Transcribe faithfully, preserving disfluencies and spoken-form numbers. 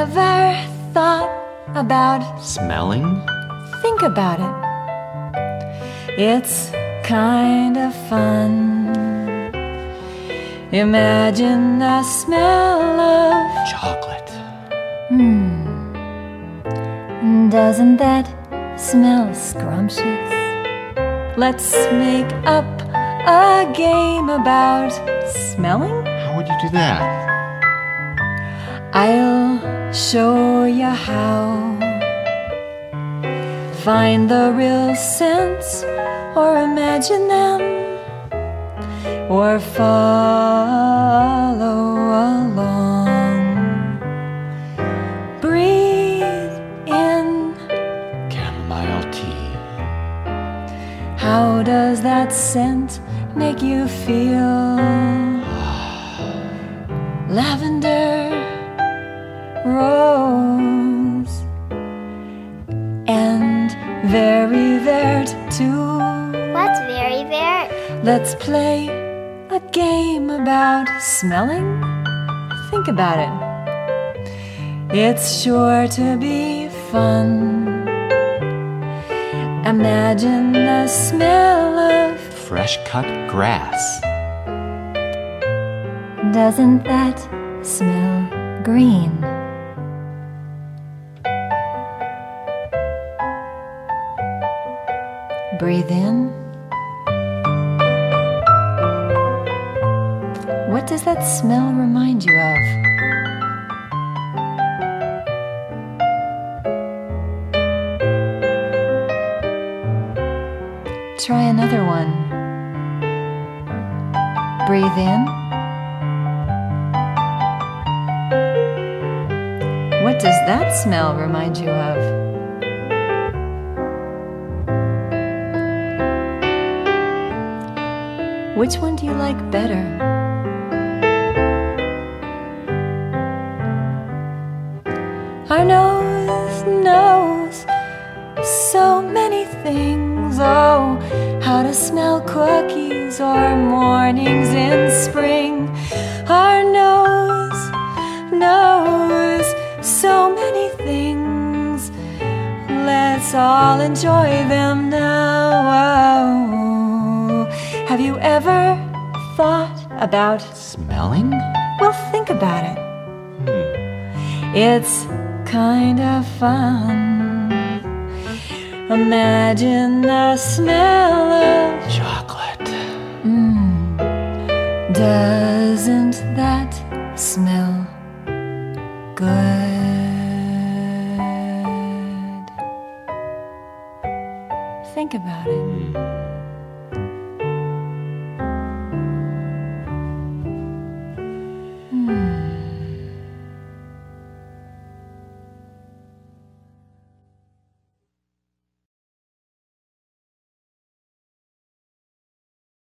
ever thought about smelling? Think about it. It's kind of fun. Imagine the smell of chocolate. Hmm. Doesn't that smell scrumptious? Let's make up a game about smelling. How would you do that? I'll show you how. Find the real scents or imagine them, or follow along. Breathe in chamomile tea. How does that scent make you feel? Lavender, rose, and very vert too. What's very vert? Let's play a game about smelling. Think about it. It's sure to be fun. Imagine the smell of fresh cut grass. Doesn't that smell green? Breathe in. What does that smell remind you of? Try another one. Breathe in. What does that smell remind you of? Which one do you like better? Our nose knows so many things. Oh, how to smell cookies or mornings in spring. Our nose knows so many things. Let's all enjoy them now. Have you ever thought about smelling? Well, think about it. Hmm. It's kind of fun. Imagine the smell of chocolate. Mm. Doesn't that smell good? Think about it. Hmm.